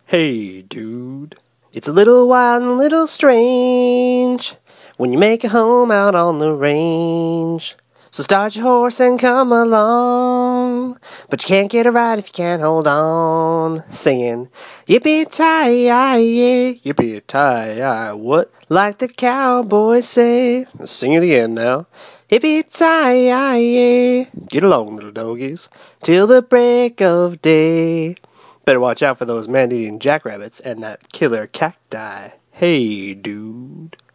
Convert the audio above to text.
Hey, dude. It's a little wild and a little strange when you make a home out on the range. So start your horse and come along, but you can't get it right if you can't hold on. Singing, yippee-ti-yi, yippee-ti-yi, what? Like the cowboys say. Sing it again now. Yippee-ti-yi, get along, little doggies, till the break of day. Better watch out for those man-eating jackrabbits and that killer cacti. Hey, dude.